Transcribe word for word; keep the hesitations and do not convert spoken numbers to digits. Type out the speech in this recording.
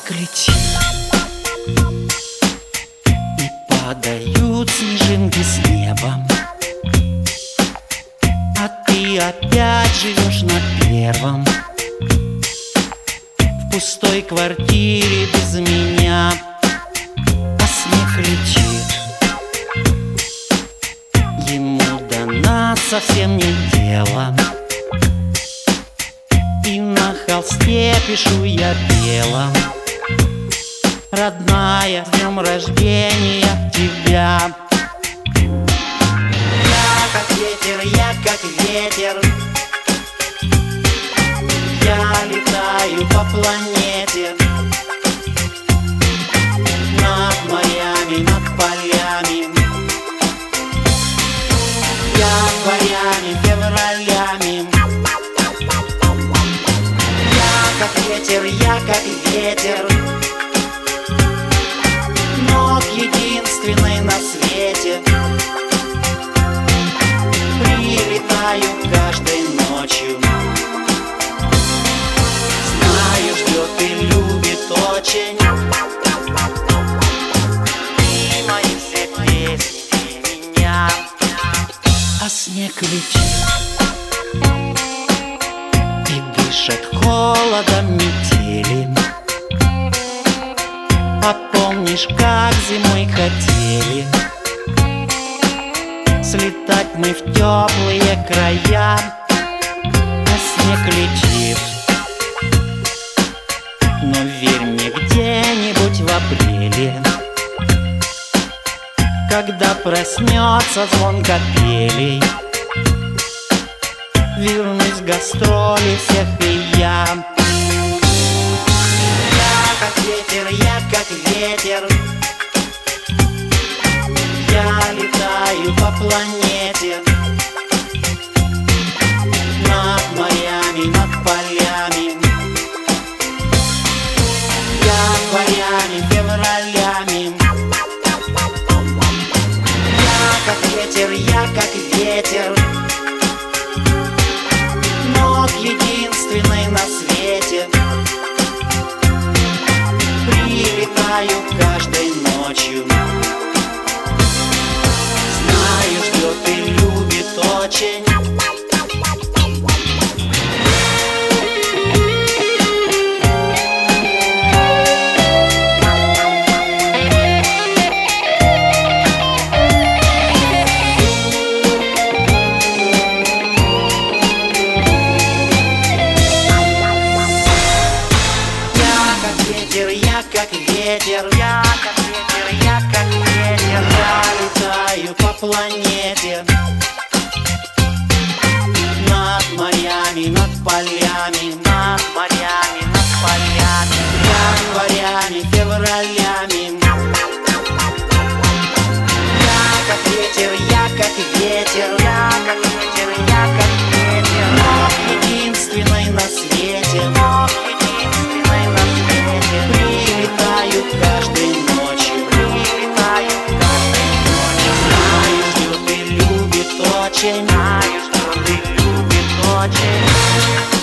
снег летит, и падают снежинки с неба, а ты опять живешь на первом, в пустой квартире без меня. А снег летит, ему до нас совсем не дело, и на холсте пишу я белым: родная, с днем рождения тебя. Я как ветер, я как ветер, я летаю по планете, над морями, над полями, январями, февралями. Я как ветер, я как ветер, нот единственный на свете. Прилетаю каждой ночью, знаю, ждет и любит очень. И мои все песни, и меня. А снег летит и дышит холодом метели. А помнишь, как зимой хотели слетать мы в теплые края? А снег летит, но верь мне, где-нибудь в апреле, когда проснется звон капелей, вернусь с гастролей всех и я. Я как ветер, я как ветер, я летаю по планете, над морями, над полями, январями, февралями. Я как ветер, я как ветер, нот единственный на свете. Прилетаю каждой ночью, знаю, ждет и любит очень. Я как ветер, я как ветер, я как ветер, я летаю по планете, над морями, над полями, над морями, над полями, январями, февралями. Я как ветер, я как ветер, я как ветер, я как ветер, нот единственный на свете, нот единственный на свете. Прилетаю каждой ночью, прилетаю каждой ночью, знаю, ждет и любит очень, знаю, ждет и любит очень.